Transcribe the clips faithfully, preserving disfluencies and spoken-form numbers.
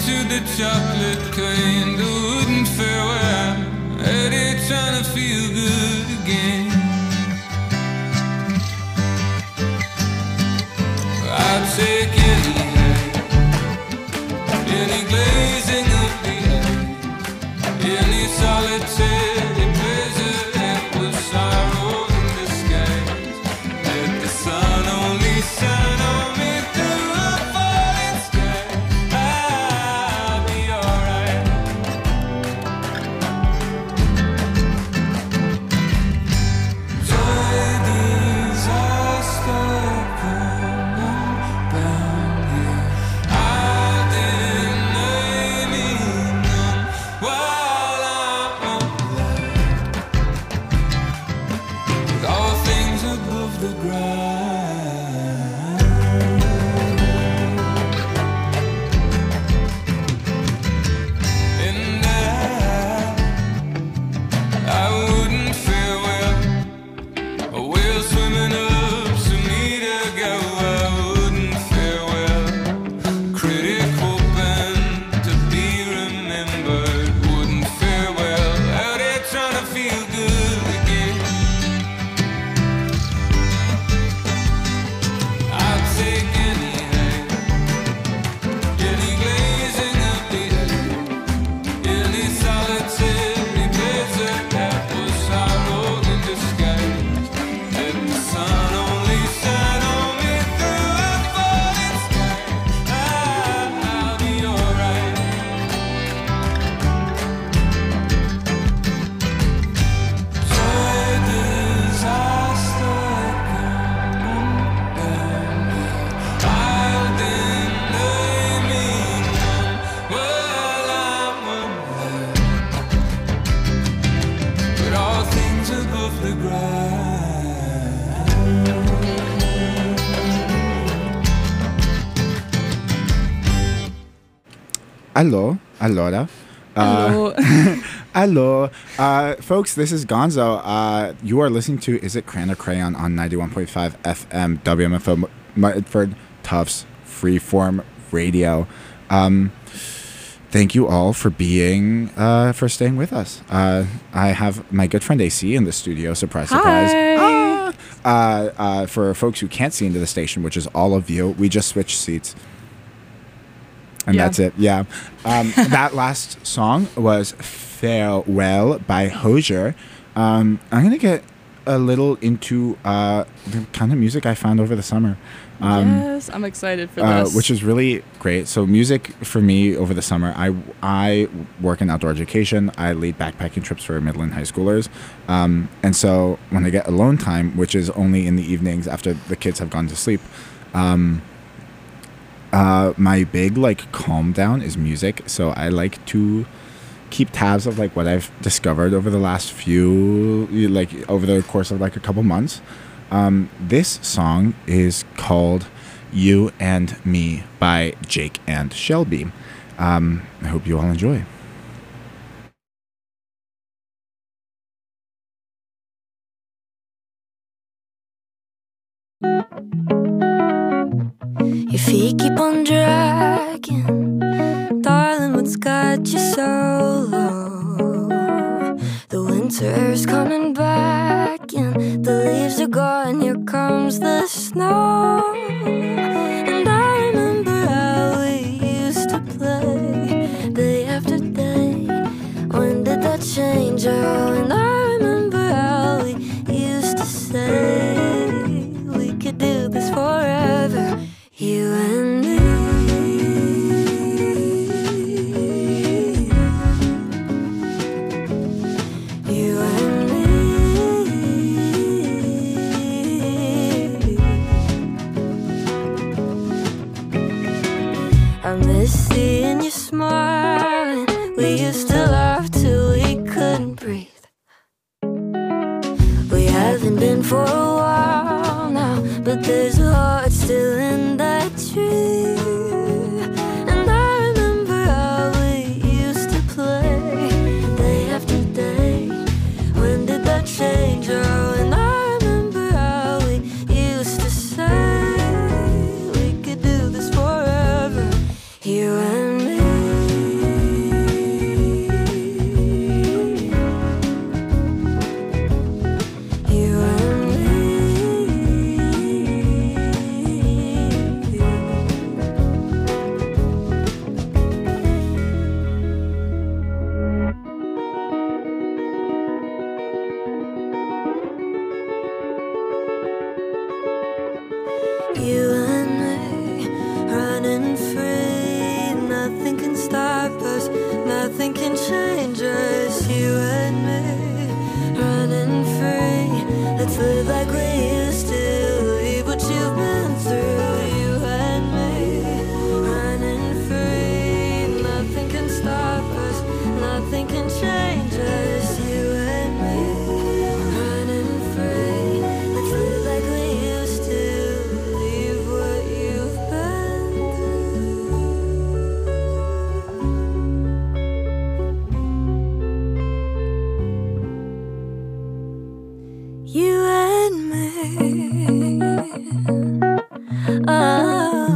to the chocolate clean, the wooden farewell. Eddie trying to feel good again. I'll take any night, any glazing of the eye, any solitary pleasure that was sorrow in disguise. Let the sun only shine on me through a falling sky. I'll be alright. Joy, disaster, bound here. I deny me none while I'm alive. With all things above the ground, and I, I wouldn't fare well. A whale swimming up to meet a go. I wouldn't fare well. Critic hoping to be remembered. Wouldn't fare well. Out there trying to feel good again. I'll take any night, any glazing of the eye, any solitary pleasure that was sorrow in disguise. Let the sun only shine on me through a falling sky. I'll be alright. Joy, disaster, I'll deny me none while I'm alive. But all things above the ground. Allo, allora. Hello. Hello. Uh, folks, this is Gonzo. Uh, you are listening to Is It Crayon or Crayon on ninety-one point five F M W M F O Medford Tufts Freeform Radio. Um, thank you all for being, uh, for staying with us. Uh, I have my good friend A C in the studio. Surprise, surprise. Hi. Ah! Uh, uh, for folks who can't see into the station, which is all of you, we just switched seats. And Yeah. that's it. Yeah. Um, that last song was Farewell by Hozier. Um, I'm going to get a little into uh, the kind of music I found over the summer. Um, yes, I'm excited for uh, this. which is really great. So music for me over the summer, I, I work in outdoor education. I lead backpacking trips for middle and high schoolers. Um, and so when I get alone time, which is only in the evenings after the kids have gone to sleep, um, uh, my big like calm down is music. So I like to keep tabs of like what I've discovered over the last few, like over the course of like a couple months. Um, this song is called You and Me by Jake and Shelby. Um, I hope you all enjoy. Your feet keep on dragging, darling, what's got you so low? The winter air's coming back and the leaves are gone, here comes the snow. And I remember how we used to play day after day. When did that change? Oh, and I remember how we used to say we could do this forever, you and me. You and me. I miss seeing you smiling. We used to laugh till we couldn't breathe. We haven't been for a while now, but there's a heart still in that tree. And I remember how we used to play day after day. When did that change? Oh, and I remember how we used to say we could do this forever, you and me. stop us, nothing can change us. You and me, running free. Let's live like we used to. Leave what you've been through. You and me, running free. Nothing can stop us, nothing can change us. You and me, running free. Let's live like we used to. Leave what you've been through. You and me. Oh.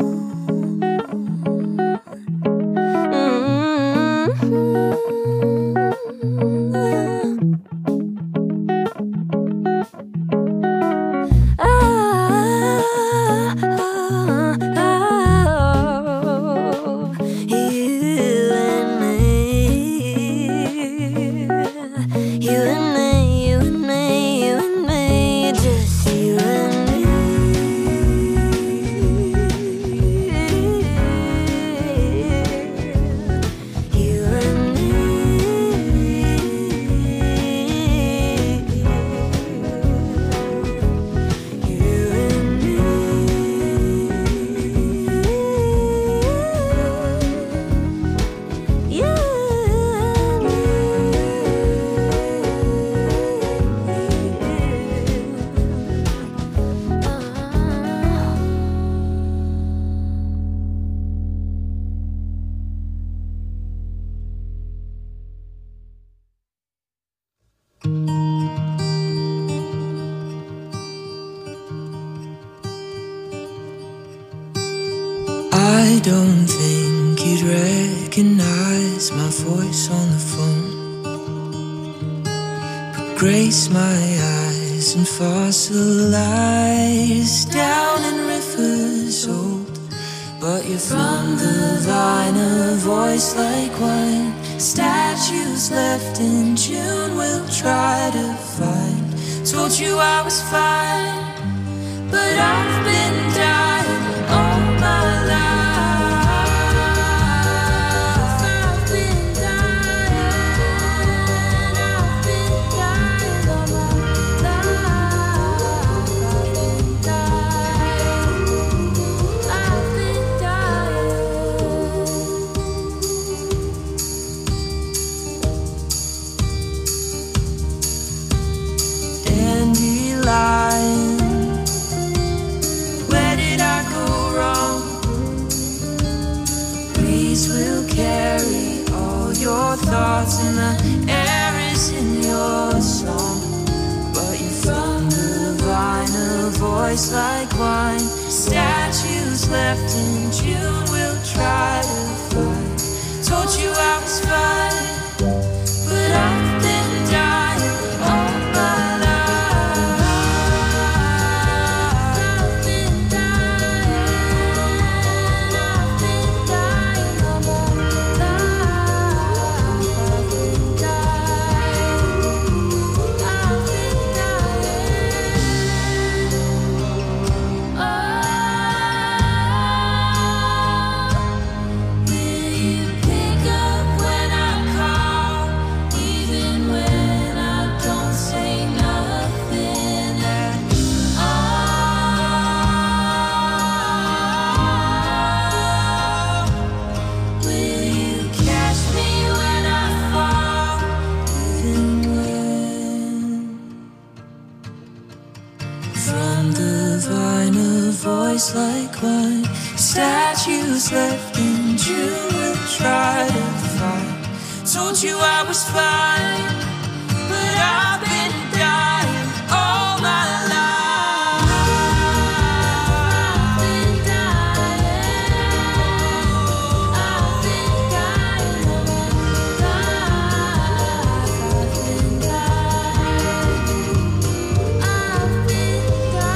I don't think you'd recognize my voice on the phone, but grace my eyes and fossilize down in rivers old. But you're from the vine, a voice like wine. Statues left in June we'll try to find. Told you I was fine, but I've been dying all my life. I've been dying, I've been dying all my life. I've been dying, I've been dying. Dandelion, where did I go wrong? Breeze will carry all your thoughts, and the air is in your song. But you're from the vine, a voice like wine. Statues left in June we'll try to find. Told you I was fine, but I've been dying all my life. I've been dying, I've been dying all my life. I've been dying, I've been dying. Oh, will you pick up when I call, even when I don't say nothing at all? Will you catch me when I fall, even when? From the vine, a voice like wine. Statues left in June we'll try to find. Told you I was fine, but I've been dying all my life. I've been dying, I've been dying all my life. I've been dying, I've been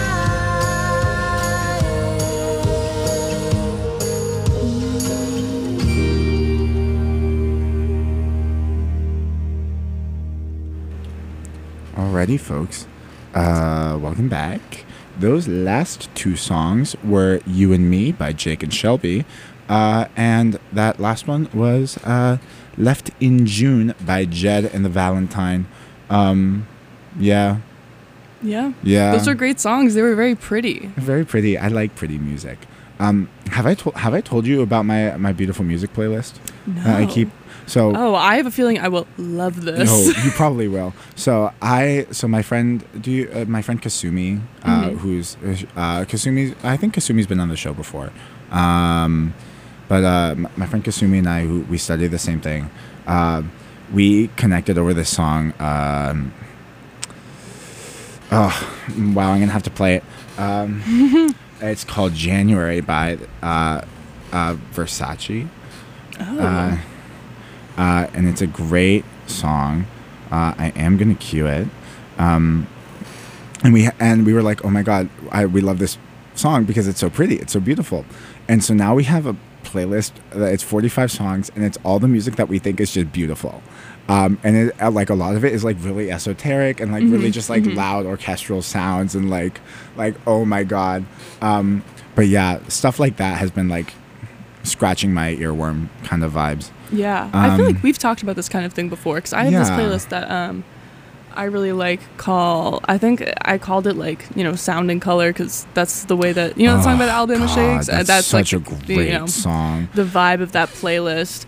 Alrighty, folks. Uh, welcome back. Those last two songs were You and Me by Jake and Shelby, Uh, and that last one was uh, Left in June by Jed and the Valentine. Um, yeah. Yeah. Yeah. Those are great songs. They were very pretty. Very pretty. I like pretty music. Um, have I told Have I told you about my my beautiful music playlist? No. Uh, I keep so. Oh, I have a feeling I will love this. No, you probably will. So I, so my friend, do you, uh, my friend Kasumi, uh, Mhm. who's uh, Kasumi. I think Kasumi's been on the show before, um, but uh, m- my friend Kasumi and I, who we study the same thing, uh, we connected over this song. Um, oh, wow! I'm gonna have to play it. Um, it's called January by uh, uh, Versace. Oh. Uh, uh, and it's a great song. Uh, I am gonna cue it, um, and we and we were like, oh my god, I, we love this song because it's so pretty, it's so beautiful, and so now we have a playlist that it's forty-five songs, and it's all the music that we think is just beautiful, um, and it, uh, like a lot of it is like really esoteric and like Mhm, really just like mhm. loud orchestral sounds and like like oh my god, um, but yeah, stuff like that has been like scratching my earworm kind of vibes. Yeah, I feel Um, like we've talked about this kind of thing before because I have this Yeah. playlist that um, I really like. Call I think I called it like you know Sound and Color because that's the way that you know the song by the Oh, Alabama God, Shakes. That's, and that's such like a the, great you know, song. the vibe of that playlist.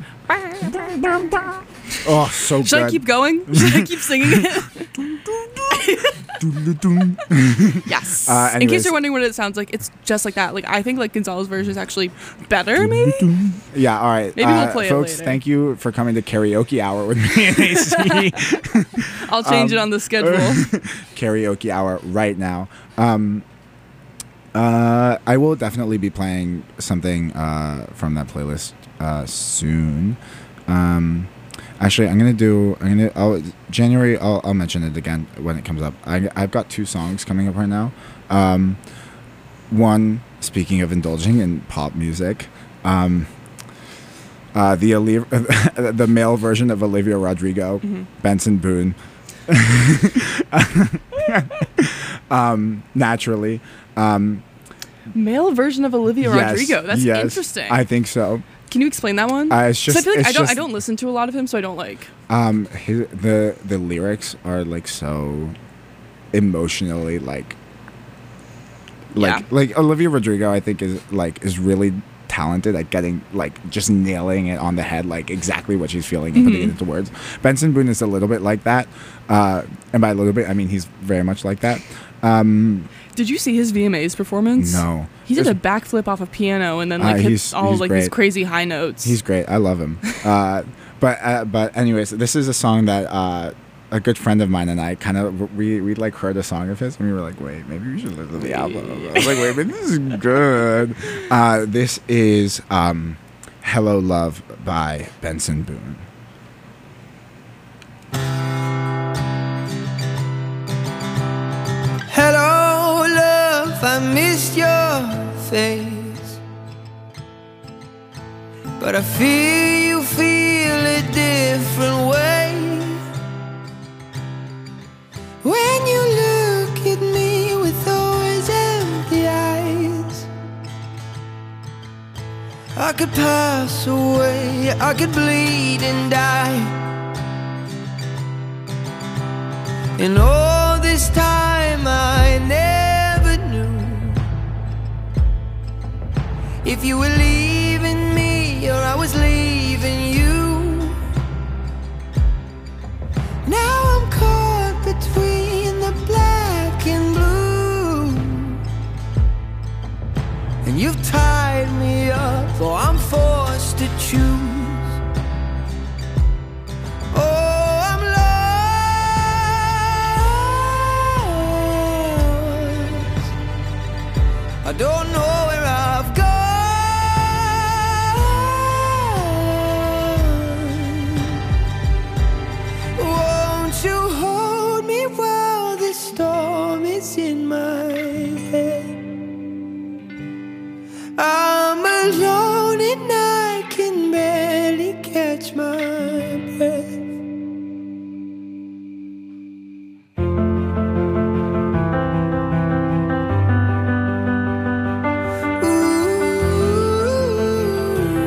Oh, so Should good. I keep going? Should I keep singing it? Yes. Uh, In anyways. case you're wondering what it sounds like, it's just like that. Like I think like Gonzalo's version is actually better. Maybe. Yeah, all right. Maybe we'll Uh, play it folks, later. thank you for coming to karaoke hour with me and A C. I'll change Um, it on the schedule. Karaoke hour right now. Um, uh, I will definitely be playing something uh, from that playlist uh, soon. Um, actually, I'm gonna do. I'm gonna. I'll, January. I'll, I'll mention it again when it comes up. I, I've got two songs coming up right now. Um, one, speaking of indulging in pop music, um, uh, the Oli- the male version of Olivia Rodrigo, Mhm. Benson Boone. um, naturally. Um, Male version of Olivia yes, Rodrigo. That's yes, interesting. I think so. Can you explain that one? Uh, it's 'Cause just. I feel like it's I don't. just, I don't listen to a lot of him, so I don't like. Um, his, the the lyrics are like so emotionally like. Like Yeah. like Olivia Rodrigo, I think is like is really talented at getting like just nailing it on the head, like exactly what she's feeling and putting it Mhm. into words. Benson Boone is a little bit like that, uh, and by a little bit I mean he's very much like that. Um, Did you see his V M As performance? no, He did There's- a backflip off a piano and then Uh, like he's- hit all he's like these great. crazy high notes. He's great. I love him. Uh, but uh, but anyways, this is a song that uh, a good friend of mine and I kind of we we like heard a song of his and we were like, wait, maybe we should listen to the album. I was like, wait, but this is good. Uh, this is um, "Hello Love" by Benson Boone. Hello, love, I missed your face, but I feel you feel a different way when you look at me with those empty eyes. I could pass away, I could bleed and die. And all this time I never knew if you were leaving me or I was leaving you. Now I'm caught between the black and blue, and you've tied me up, so I'm forced to choose. Oh, I'm lost. I don't know where I've gone. Won't you hold me while the storm is in my head? I'm alone and I can barely catch my breath. Ooh.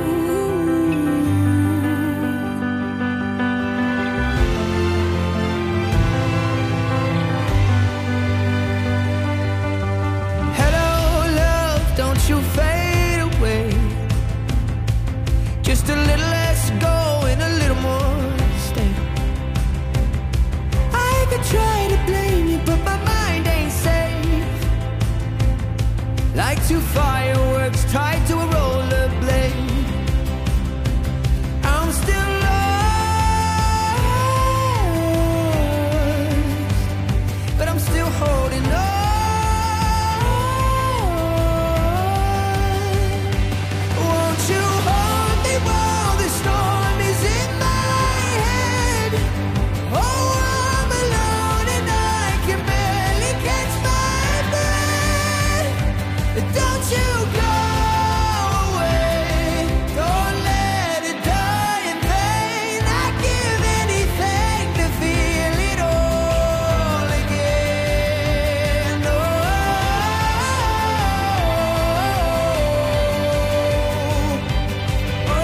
to fireworks tied to a rollerblade. I'm still lost, but I'm still holding on. Won't you hold me while the storm is in my head? Oh, I'm alone and I can barely catch my breath. Don't you go away, don't let it die in vain. I'd give anything to feel it all again. Oh, oh,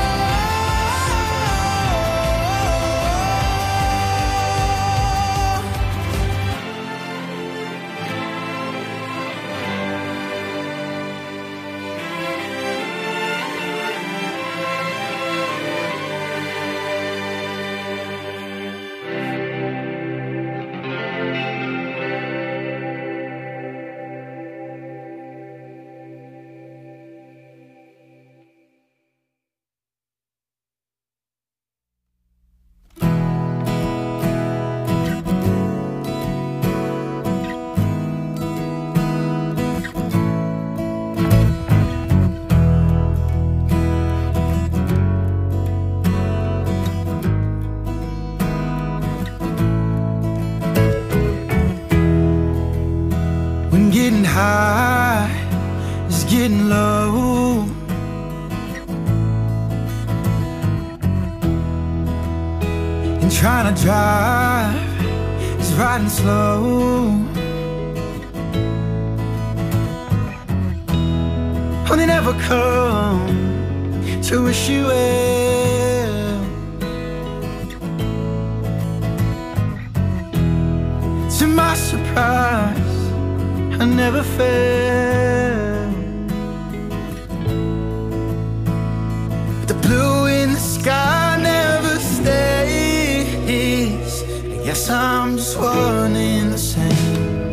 when getting high is getting low, and trying to drive is riding slow. Oh, they never come to wish you well. To my surprise, I never fell. The blue in the sky never stays. I guess I'm just one in the same.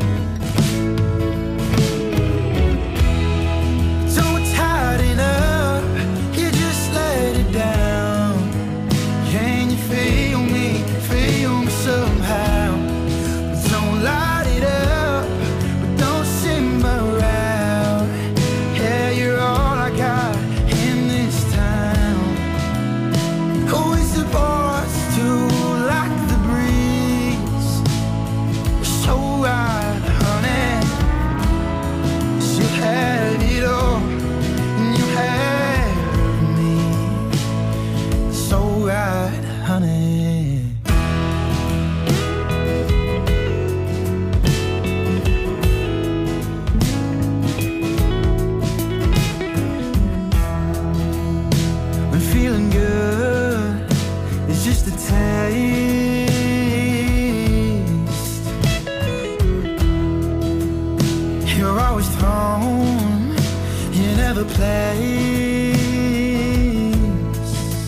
Don't tighten up, you just let it down. Can you feel me, feel me somehow? Don't light it up, but don't simmer around. Yeah, you're all I got in this town. Who is the boss to like the breeze? You're so right, honey. You had it all, and you had me. So right, honey. When feeling good is just a taste. You're always thrown in other place.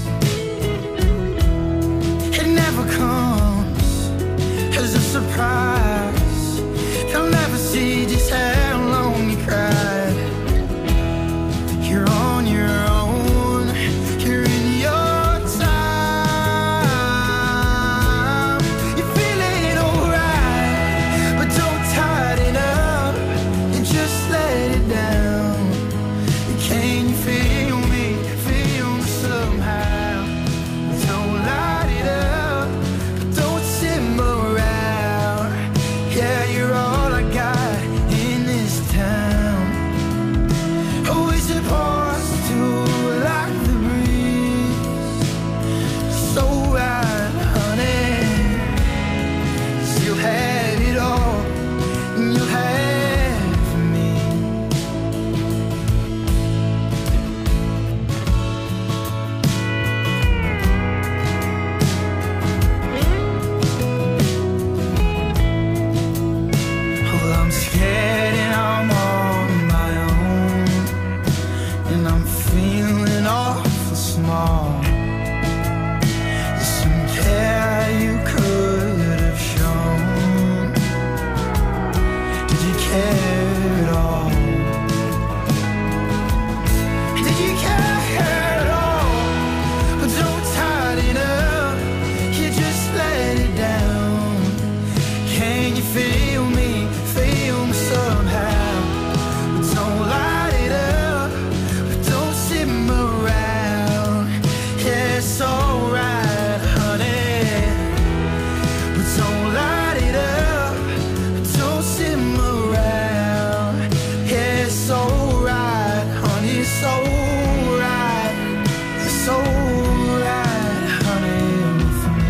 It never comes as a surprise. They'll never see just how long you cried. You're on your own, you're in your time. You're feeling alright, but don't tighten up and just let it down. Can you feel me, feel me somehow? Don't light it up, don't simmer around. Don't light it up, don't simmer around. Yeah, it's so right, honey, it's so right. It's so right, honey, for me.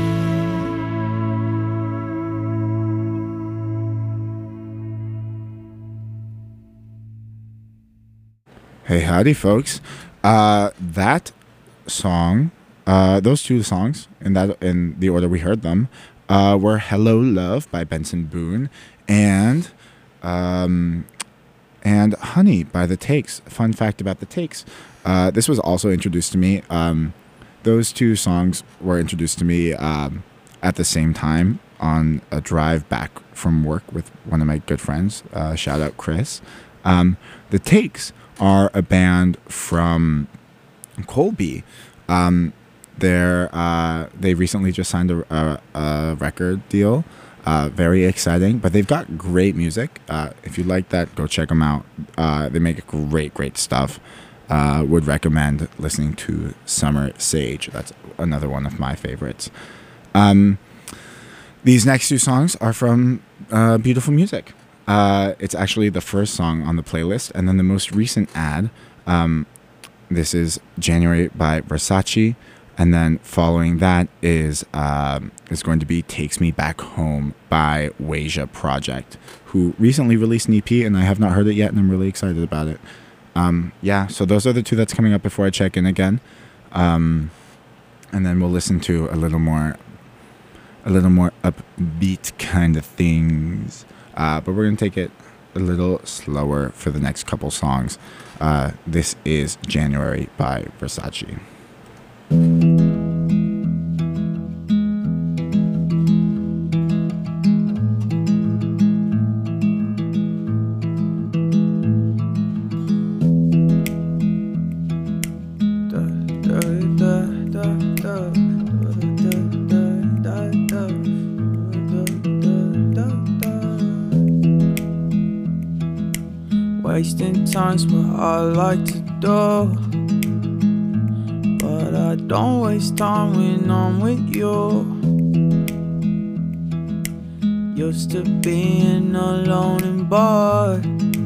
Hey, howdy, folks. Uh, that song, uh, those two songs, in that in the order we heard them, uh, were "Hello Love" by Benson Boone and um, and "Honey" by The Takes. Fun fact about The Takes: uh, this was also introduced to me. Um, those two songs were introduced to me um, at the same time on a drive back from work with one of my good friends. Uh, shout out Chris. Um, the Takes are a band from Colby. Um, they're uh, they recently just signed a, a, a record deal. Uh, very exciting, but they've got great music. Uh, if you like that, go check them out. Uh, they make great, great stuff. Uh, would recommend listening to Summer Sage. That's another one of my favorites. Um, these next two songs are from uh, Beautiful Music. Uh, it's actually the first song on the playlist, and then the most recent ad. Um, this is January by Versace, and then following that is um, is going to be Takes Me Back Home by Wasia Project, who recently released an E P, and I have not heard it yet, and I'm really excited about it. Um, yeah, so those are the two that's coming up before I check in again, um, and then we'll listen to a little more, a little more upbeat kind of things. Uh, but we're going to take it a little slower for the next couple songs. Uh, this is January by Versace. Wasting time's what I like to do, but I don't waste time when I'm with you. Used to being alone in bed,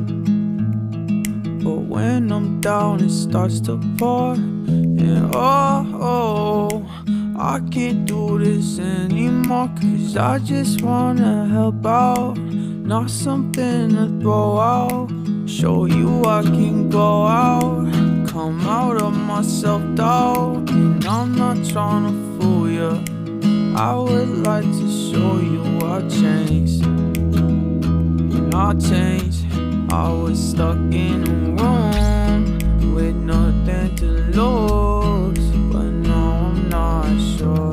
but when I'm down it starts to pour. And oh, oh, I can't do this anymore, 'cause I just wanna help out, not something to throw out. Show you I can go out, come out of my self-doubt. And I'm not trying to fool you, I would like to show you I changed. And I changed, I was stuck in a room with nothing to lose, but now I'm not sure.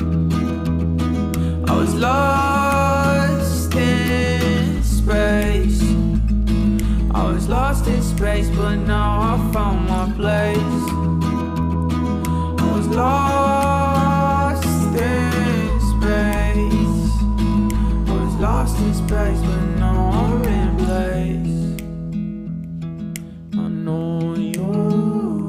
I was lost in space, I was lost in space, but now I found my place. I was lost in space, I was lost in space, but now I'm in place. I know you.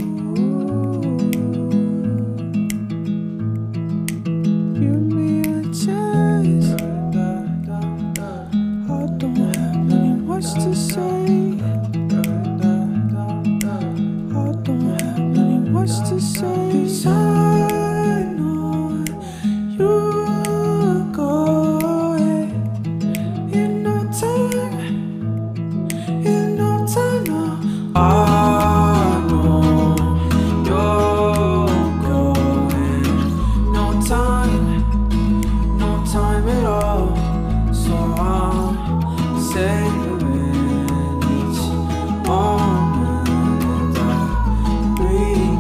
Give me a chance, I don't have many words to say. To say, 'cause I know you're going in no time, in no time now. I know you're going, no time, no time at all. So I'm savoring each moment I breathe.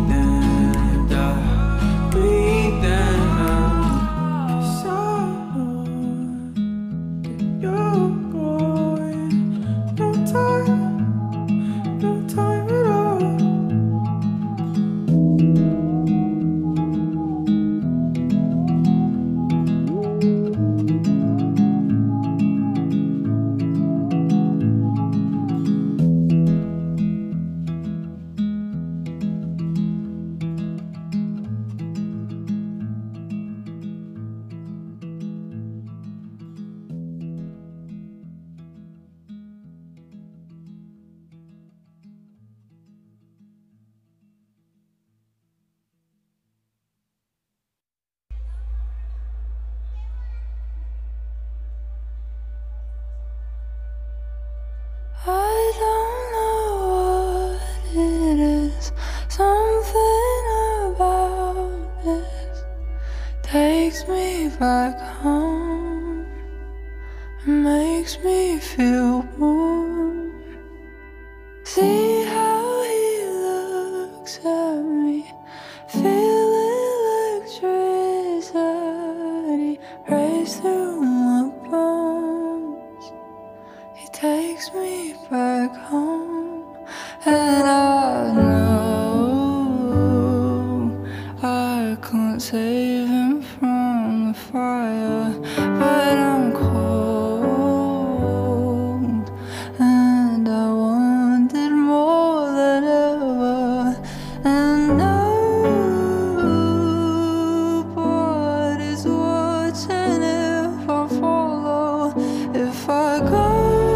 back home. It makes me feel warm. See how he looks at me, feel electricity race through my bones. He takes me back home, and I know I can't save him from the fire, but I'm cold, and I wanted more than ever, and nobody's watching if I follow, if I go.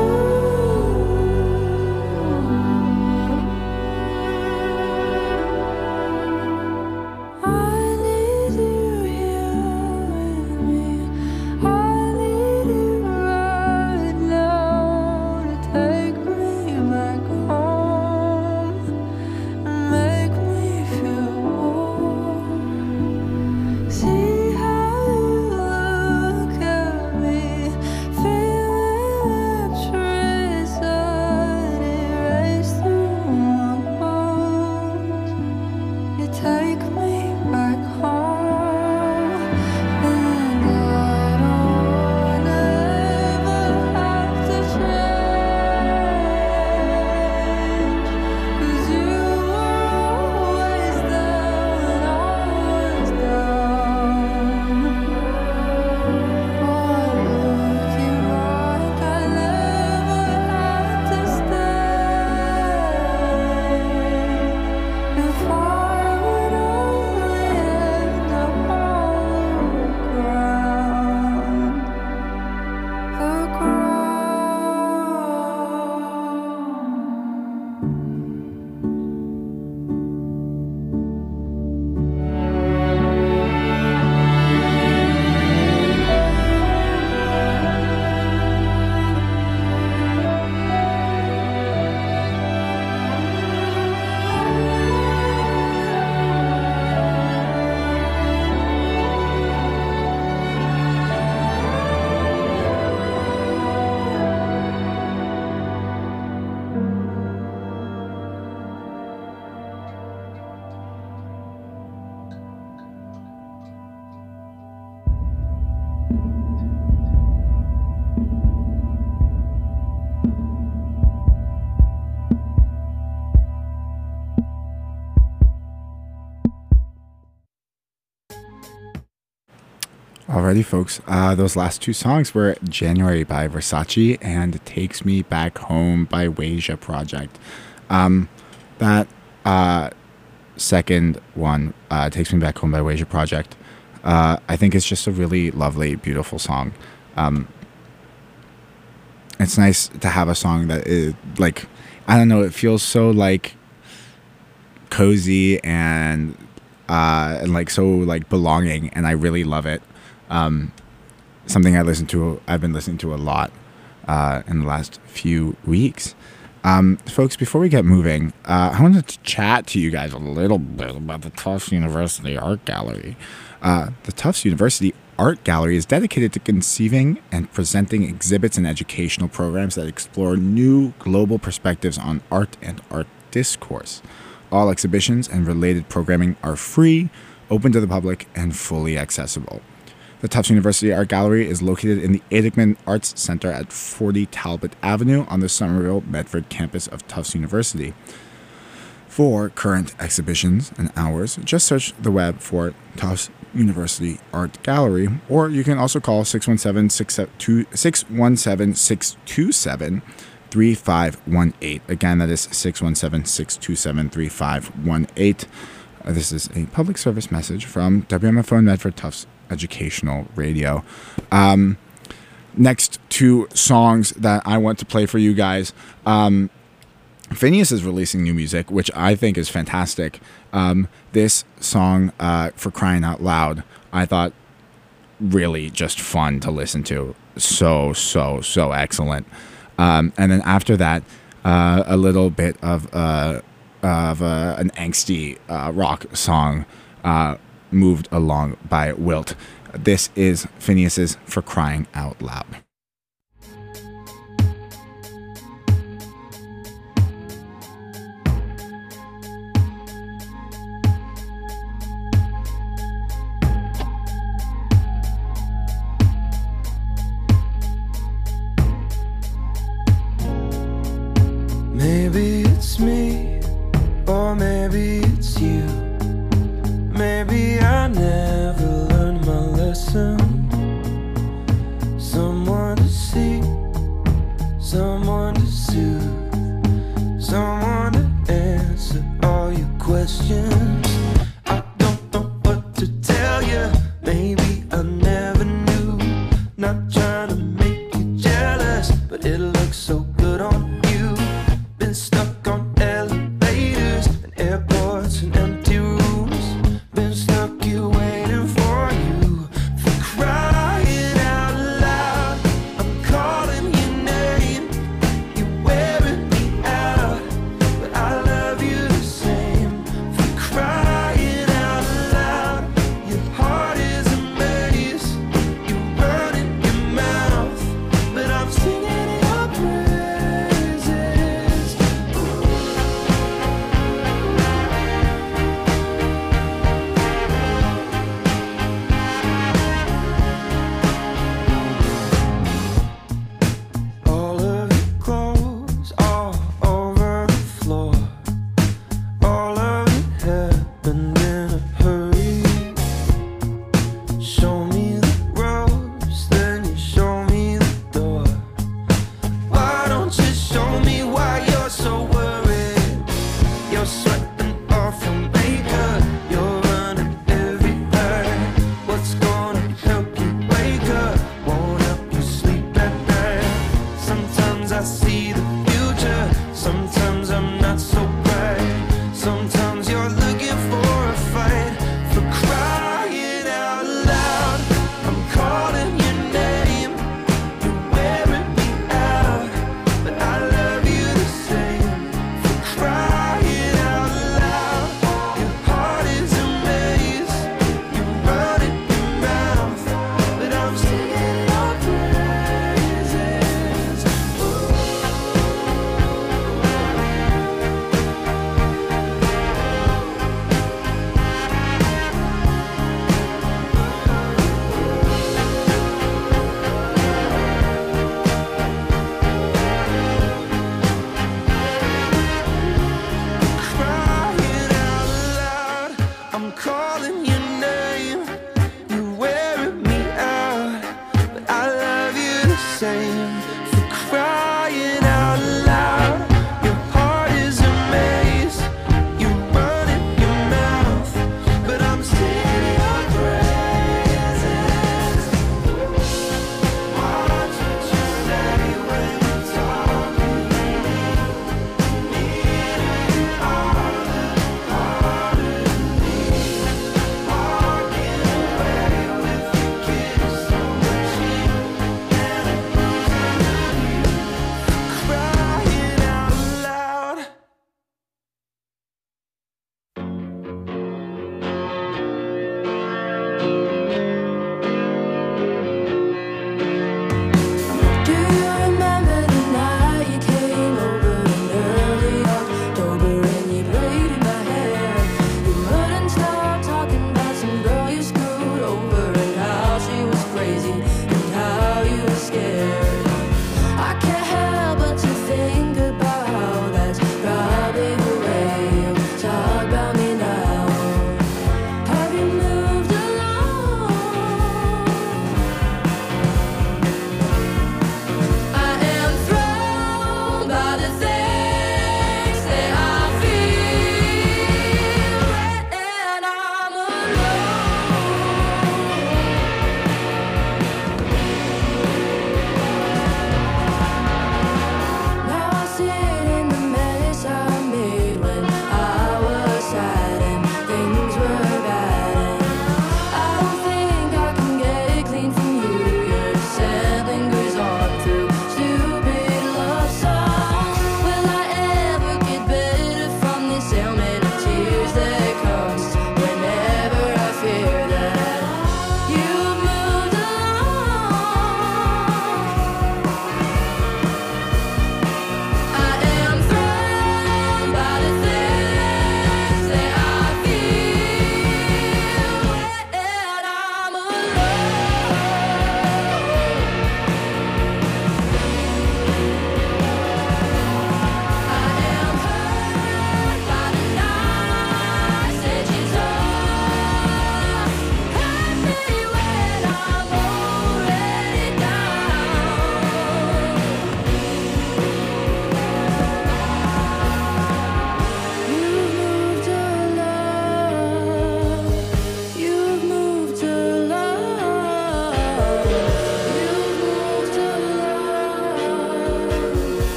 Alrighty, folks. Uh, those last two songs were January by Versace and Takes Me Back Home by Wasia Project. Um, that uh, second one, uh, Takes Me Back Home by Wasia Project, uh, I think it's just a really lovely, beautiful song. Um, it's nice to have a song that is, like, I don't know, it feels so, like, cozy and, uh, and like, so, like, belonging, and I really love it. Um, something I listen to, I've been listening to a lot uh, in the last few weeks. Um, folks, before we get moving, uh, I wanted to chat to you guys a little bit about the Tufts University Art Gallery. Uh, the Tufts University Art Gallery is dedicated to conceiving and presenting exhibits and educational programs that explore new global perspectives on art and art discourse. All exhibitions and related programming are free, open to the public, and fully accessible. The Tufts University Art Gallery is located in the Edelman Arts Center at forty Talbot Avenue on the Somerville Medford campus of Tufts University. For current exhibitions and hours, just search the web for Tufts University Art Gallery, or you can also call six one seven, six two seven, three five one eight. Again, that is six one seven, six two seven, three five one eight. Uh, this is a public service message from W M F O Medford Tufts Educational Radio. Um, next two songs that I want to play for you guys. Um, Phineas is releasing new music, which I think is fantastic. Um, this song, uh, For Crying Out Loud, I thought really just fun to listen to. So, so, so excellent. Um, and then after that, uh, a little bit of, uh, of uh, an angsty uh, rock song, uh, Moved Along by Wilt. This is Phineas's For Crying Out Loud. Maybe it's me, or maybe it's you. Maybe I never learned my lesson. Someone to see, someone to soothe, someone to answer all your questions. I don't know what to tell you. Maybe I never knew. Not trying to make you jealous, but it looks so good on you. Been stuck on elevators and airports and empty rooms. Been stuck here waiting for you. For crying out loud, I'm calling your name. You're wearing me out, but I love you the same. For crying out loud, your heart is a maze. You run in your mouth, but I'm singing your praises. All of your clothes all over the floor. All of it happened in a hurry. Show me the ropes, then you show me the door. Why don't you show me why you're so worried? You're sweating off your makeup, you're running everywhere. What's gonna help you wake up? Won't help you sleep at night. Sometimes I see the future, sometimes I'm not so bright. Sometimes you're looking for a fight. For crying out loud, I'm calling your name. You're wearing me out, but I love you the same. For crying out loud, your heart is a maze. You run in your mouth, but I'm singing your praises. Crying out loud, I'm calling your name. You're wearing me out, but I love you the same. For crying out loud, your heart is a maze. You run in your mouth, but I'm singing your praises. Watch what you say when you're talking. Walking away with your kiss on the cheek and a bruise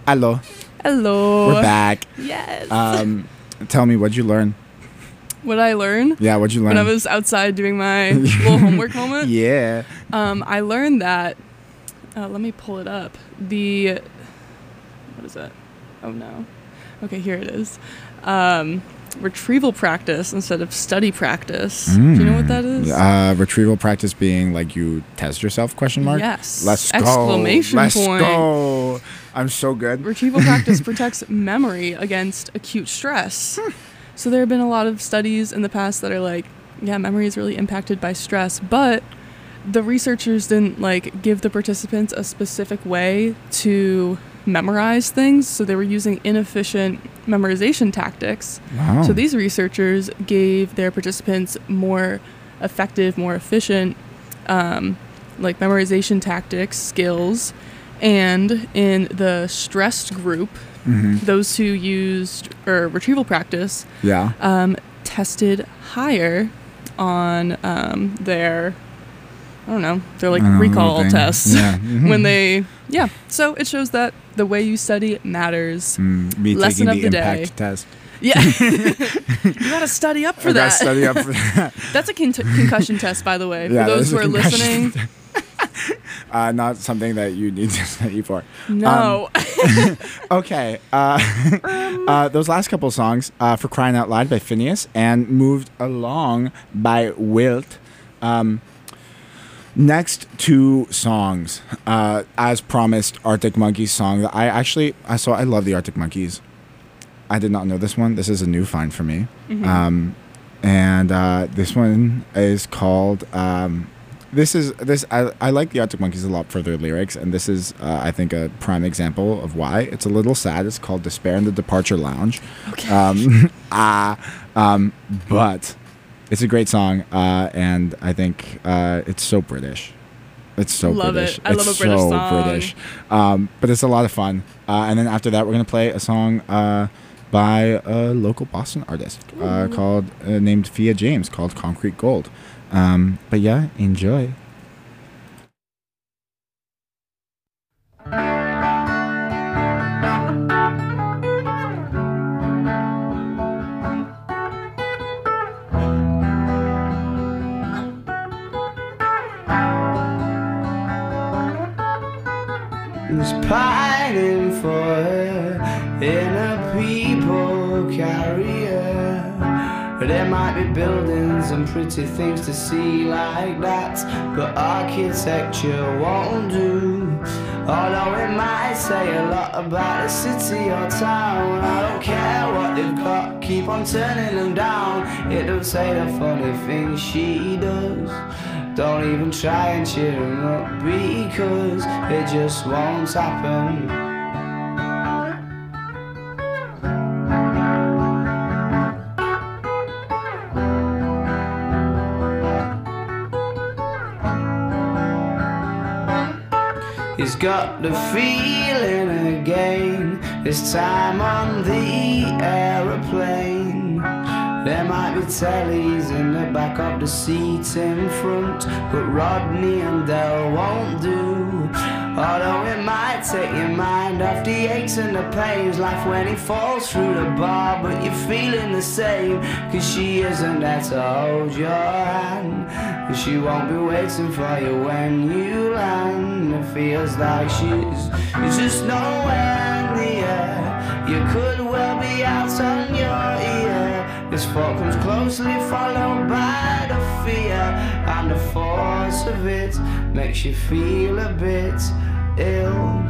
Hello. Hello. We're back. Yes. Um, tell me, what'd you learn? what did I learn? Yeah, what'd you learn? When I was outside doing my little homework moment? Yeah. Um, I learned that, uh, let me pull it up. The, what is it? Oh no. Okay, here it is. Um, retrieval practice instead of study practice. Mm. Do you know what that is? Uh, retrieval practice being like you test yourself, question mark? Yes. Let's go. Exclamation Let's point. go. I'm so good. Retrieval practice protects memory against acute stress. So there have been a lot of studies in the past that are like, yeah, memory is really impacted by stress, but the researchers didn't like give the participants a specific way to memorize things, so they were using inefficient memorization tactics. Wow. So these researchers gave their participants more effective, more efficient um, like memorization tactics, skills, and in the stressed group, Mm-hmm. those who used or retrieval practice Yeah. um, tested higher on um, their, I don't know, their like I don't know, recall thing. tests Yeah. Mhm. when they, yeah. So it shows that the way you study matters. Mm, me Lesson taking of the the day. impact test. Yeah, you gotta study up for I gotta that. study up for that. That's a con- concussion test, by the way, for Yeah, that those is who a are concussion listening. Uh, not something that you need to study for. No. Okay. Uh, uh, those last couple songs, uh, For Crying Out Loud by Phineas and Moved Along by Wilt. Um, next two songs, uh, as promised, Arctic Monkeys song. I actually, I saw, I love the Arctic Monkeys. I did not know this one. This is a new find for me. Mhm. Um, and uh, this one is called... Um, This is this I, I like the Arctic Monkeys a lot for their lyrics, and this is uh, I think a prime example of why. It's a little sad. It's called Despair in the Departure Lounge. Okay. Um, ah, um, but it's a great song, uh, and I think uh, it's so British. It's so Love British. it. I it's love a British so song. British. Um, but it's a lot of fun. Uh, and then after that, we're gonna play a song uh, by a local Boston artist uh, called uh, named Fia James, called Concrete Gold. Um, but yeah, enjoy. There's pining for her in a people carrier. There might be buildings and pretty things to see like that, but architecture won't do. Although it might say a lot about a city or town, I don't care what they've got, keep on turning them down. It don't say the funny things she does. Don't even try and cheer them up, because it just won't happen. He's got the feeling again, this time on the aeroplane. There might be tellies in the back of the seats in front, but Rodney and Dell won't do. Although it might take your mind off the aches and the pains, life when he falls through the bar, but you're feeling the same, cause she isn't there to hold your hand, and she won't be waiting for you when you land. It feels like she's, she's just nowhere near. You could well be out on your ear. This thought comes closely followed by the fear, and the force of it makes you feel a bit ill.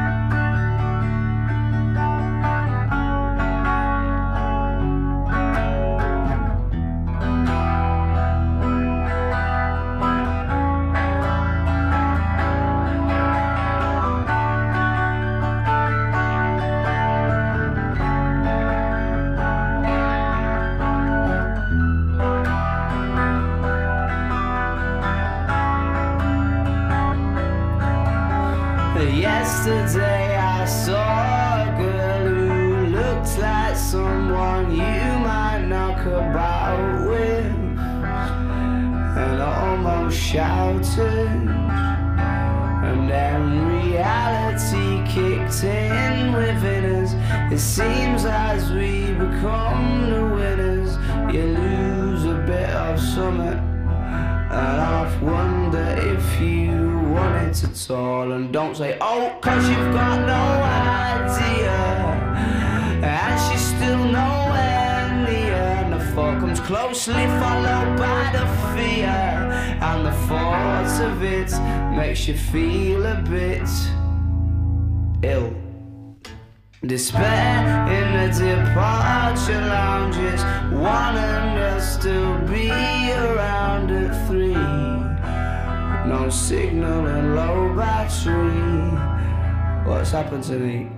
Yesterday I saw a girl who looked like someone you might knock about with, and almost shouted, and And then reality kicked in within us. It seems as we become the winners, you lose a bit of summer. And I've wondered if you want it at all. And don't say, oh, cause you've got no idea. And she's still nowhere near. And the thought comes closely followed by the fear. And the thought of it makes you feel a bit ill. Despair in the departure lounges, wanting us to be around at three. No signal and low battery. What's happened to me?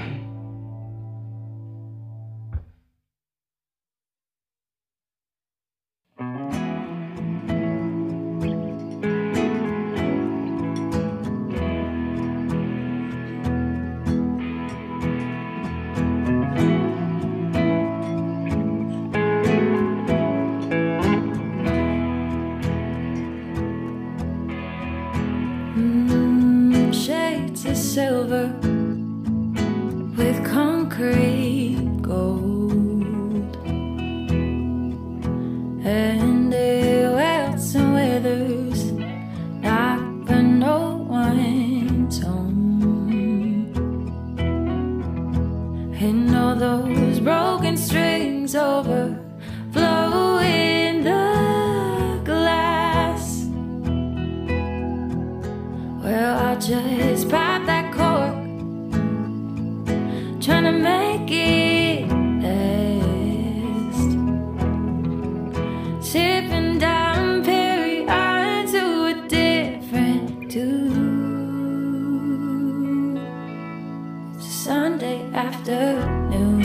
Silver with concrete gold, and it welts and withers like for no one's home. And all those broken strings overflow in the glass. Well, I just pop that cork, trying to make it last. Sipping down Perry on to a different tune. It's a Sunday afternoon.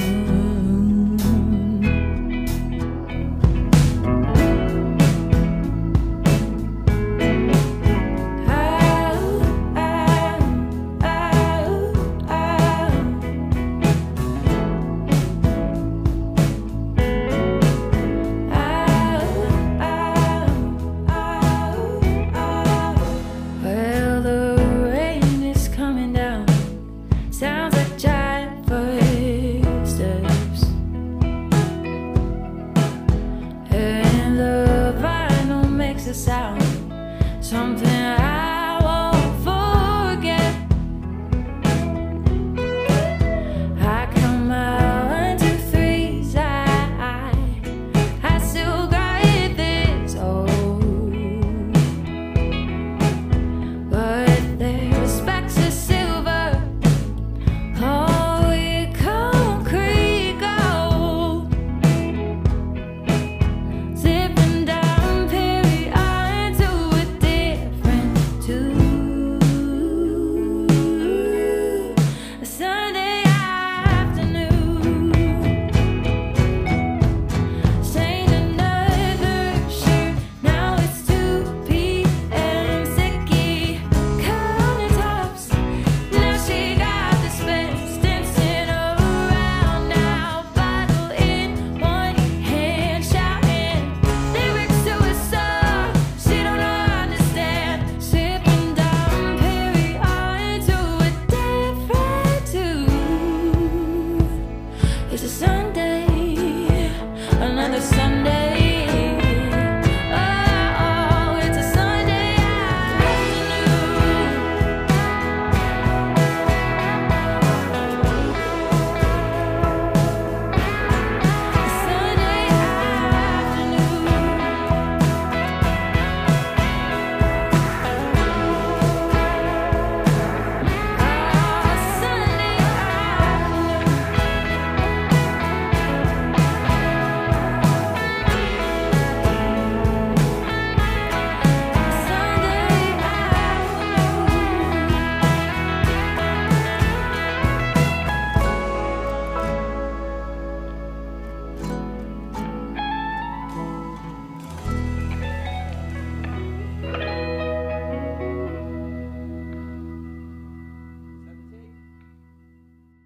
Sound something I won't forget. I count my one, two, threes. I, I, I still got it this old, but there's specks of silver, oh, with concrete gold, zipping down Perry to a different tune. A Sunday afternoon, stained another shirt. Now it's two p m Sticky countertops. Now she got the spins dancing around. Now bottle in one hand, shouting lyrics to a song she don't understand. Sipping down Perry on to a different tune. It's a Sunday, another Sunday. Oh, oh, it's a Sunday afternoon. A Sunday afternoon.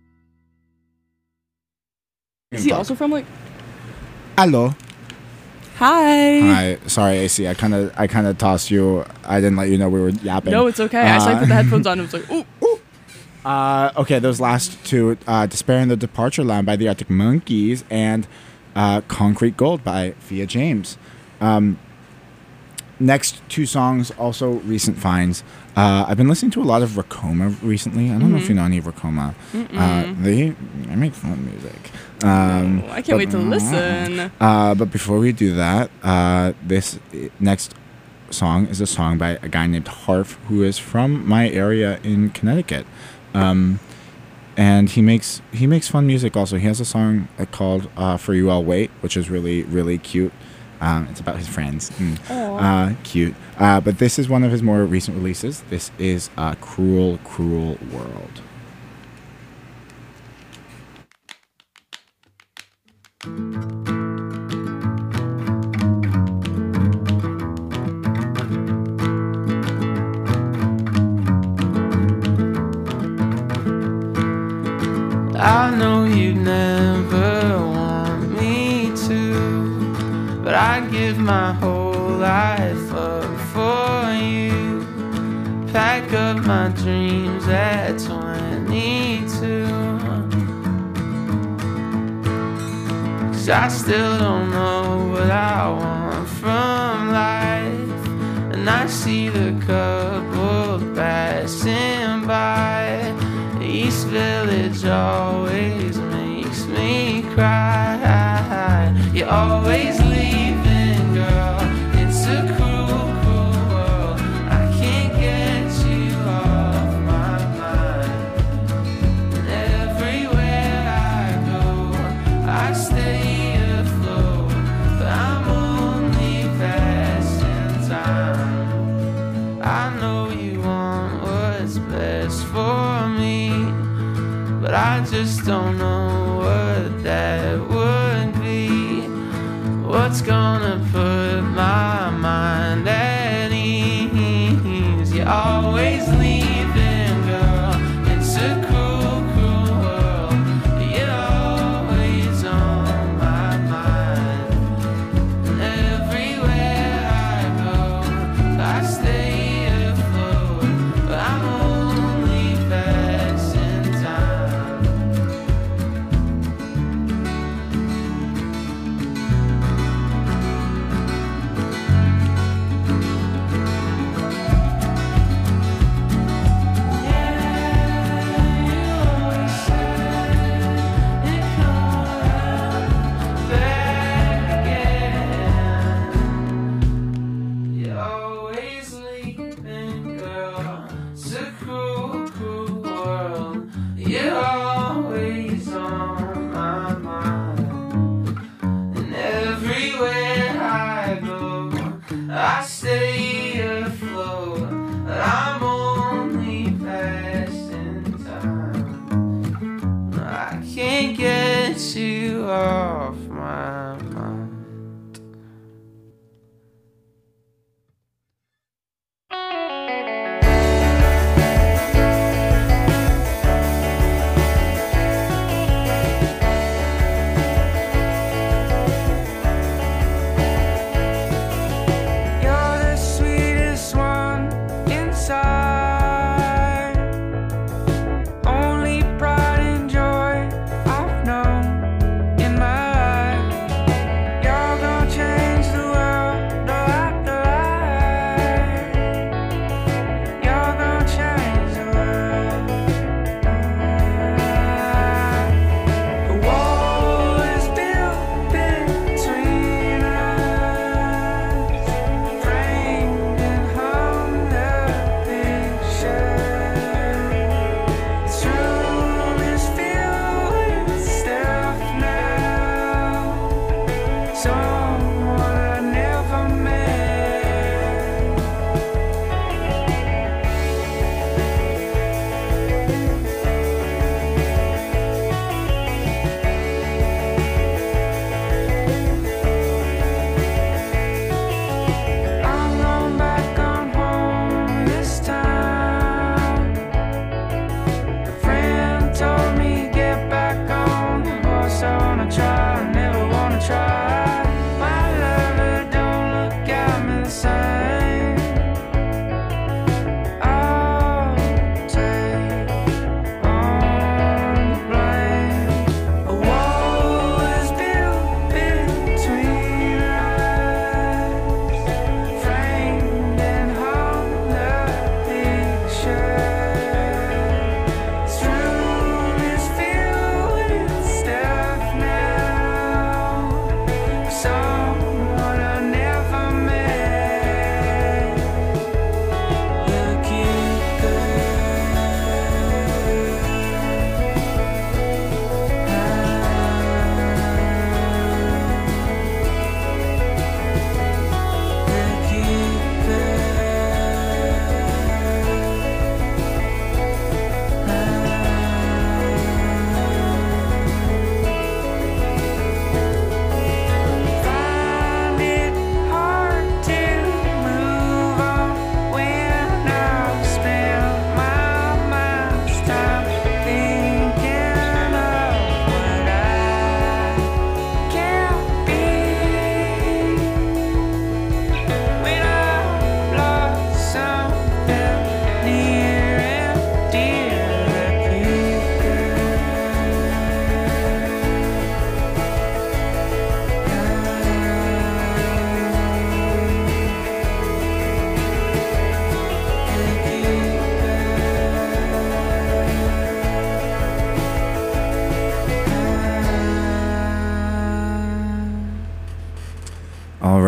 Is he also from like? Hello. Hi. Hi. Sorry, A C. I kind of I kind of tossed you. I didn't let you know we were yapping. No, it's okay. I saw I Uh, put the headphones on and was like, ooh, ooh. Uh, okay, those last two, uh, Despair in the Departure Line by the Arctic Monkeys and uh, Concrete Gold by Fia James. Um, next two songs, also recent finds. Uh, I've been listening to a lot of Racoma recently. I don't know if you know any of Racoma. Uh, they, they make fun music. Um, Oh, I can't wait to listen. Uh, but before we do that, uh, this uh, next song is a song by a guy named Harf, who is from my area in Connecticut. Um, and he makes he makes fun music also. He has a song uh, called uh, For You I'll Wait, which is really, really cute. Um, it's about his friends. Mm. Uh, cute. Uh, but this is one of his more recent releases. This is uh, Cruel, Cruel World. I know you never want me to, but I give my whole life up for you. Pack up my dreams at twenty-two, 'cause I still don't know what I want from life, and I see the couple passing by. East Village always makes me cry. You're always leaving, girl. It's a cruel, cruel world. I can't get you off my mind. And everywhere I go, I stay afloat, but I'm only passing time. I know you want what's best for me, but I just don't know what that would be. What's gonna put my mind at ease? You're always leaving, girl. It's a cruel, cruel world. You're always on my mind. And everywhere I go, I stay afloat, but I'm only passing time. You're always on my mind, and everywhere I go, I stay afloat, but I'm only passing time. I can't get you off my mind. You're the sweetest one inside. Only pride and joy I've known in my life.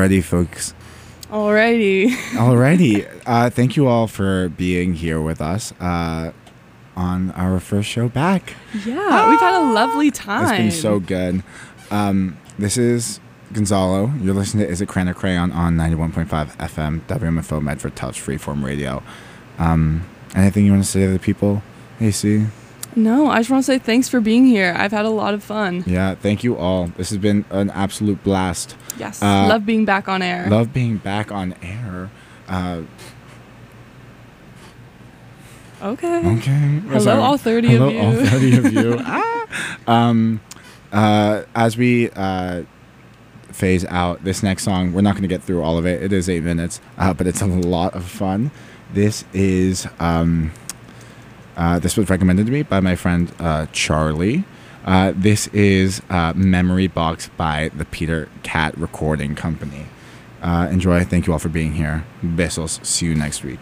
Alrighty, folks. Alrighty. Alrighty. Uh, thank you all for being here with us uh, on our first show back. Yeah, we've had a lovely time. It's been so good. Um, this is Gonzalo. You're listening to Is It Crayon or Crayon on ninety-one point five F M, W M F O Medford Touch Freeform Radio. Um, anything you want to say to the people, A C? No, I just want to say thanks for being here. I've had a lot of fun. Yeah, thank you all. This has been an absolute blast. Yes, Uh, love being back on air. Love being back on air. Uh, Okay. okay. Hello, Sorry. all thirty Hello, of you. all thirty of you. ah! Um, uh, as we uh, phase out this next song, we're not going to get through all of it. It is eight minutes, uh, but it's a lot of fun. This is um, uh, this was recommended to me by my friend uh, Charlie. Uh, this is uh, Memory Box by the Peter Cat Recording Company. Uh, enjoy. Thank you all for being here. Besos. See you next week.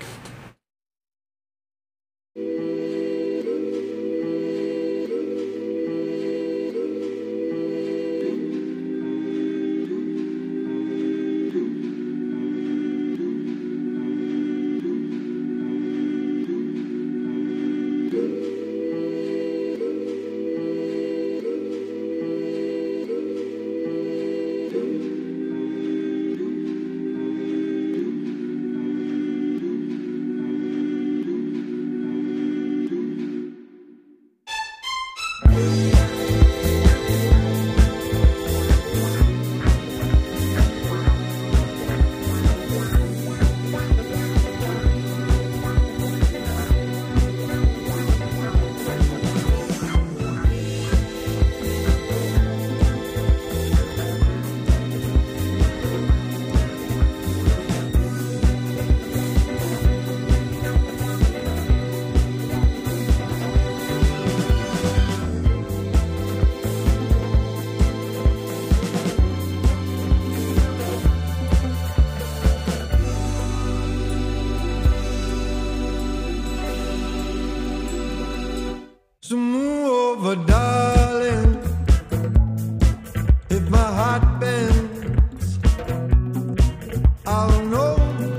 So move over, darling. If my heart bends, I'll know.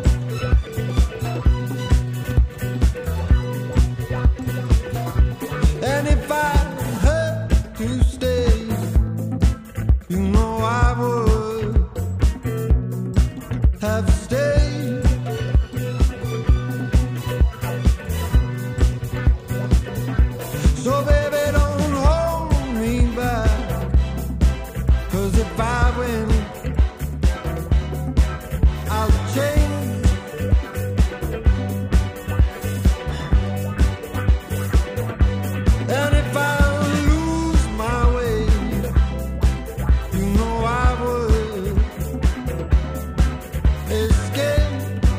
And if I had to stay, you know I would have stayed. So baby, don't hold me back, 'cause if I win, I'll change. And if I lose my way, you know I would escape.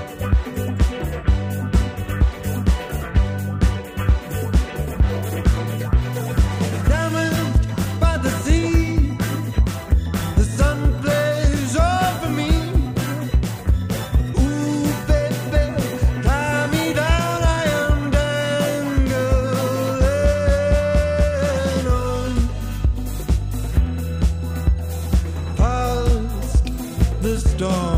Diamond by the sea, the sun plays over me. Ooh, baby, tie me down, I am dangling on past the storm.